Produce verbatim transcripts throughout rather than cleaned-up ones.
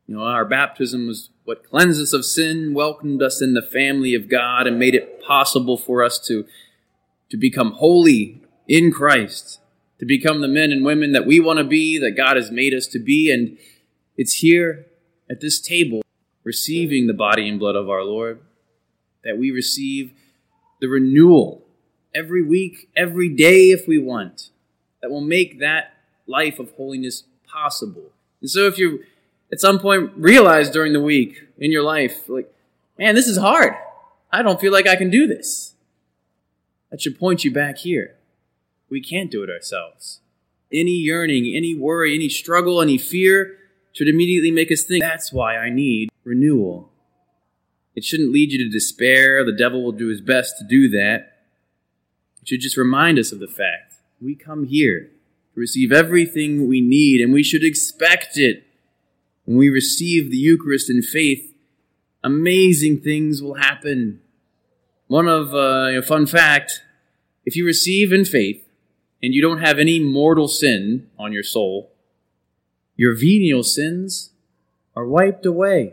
You know, our baptism was what cleansed us of sin, welcomed us in the family of God, and made it possible for us to, to become holy in Christ, to become the men and women that we want to be, that God has made us to be. And it's here at this table, receiving the body and blood of our Lord, that we receive the renewal every week, every day if we want, that will make that life of holiness possible. And so if you at some point realize during the week in your life, like, man, this is hard. I don't feel like I can do this. That should point you back here. We can't do it ourselves. Any yearning, any worry, any struggle, any fear should immediately make us think, that's why I need renewal. It shouldn't lead you to despair. The devil will do his best to do that. It should just remind us of the fact we come here to receive everything we need, and we should expect it. When we receive the Eucharist in faith, amazing things will happen. One of uh, a fun fact, if you receive in faith and you don't have any mortal sin on your soul, your venial sins are wiped away.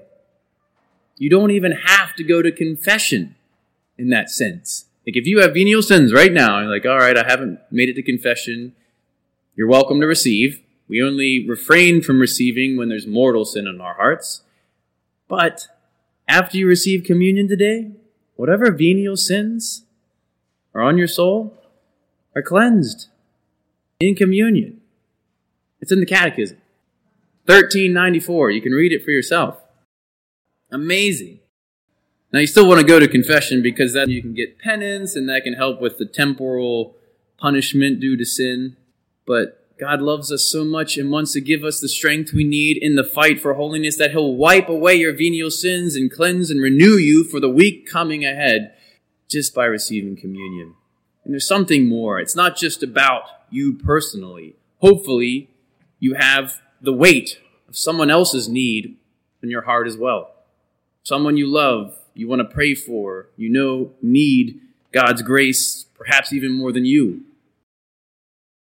You don't even have to go to confession in that sense. Like if you have venial sins right now, you're like, all right, I haven't made it to confession, you're welcome to receive. We only refrain from receiving when there's mortal sin in our hearts. But after you receive communion today, whatever venial sins are on your soul are cleansed in communion. It's in the Catechism. thirteen ninety-four. You can read it for yourself. Amazing. Now you still want to go to confession because then you can get penance and that can help with the temporal punishment due to sin. But God loves us so much and wants to give us the strength we need in the fight for holiness that he'll wipe away your venial sins and cleanse and renew you for the week coming ahead just by receiving communion. And there's something more. It's not just about you personally. Hopefully, you have the weight of someone else's need in your heart as well. Someone you love, you want to pray for, you know need God's grace perhaps even more than you.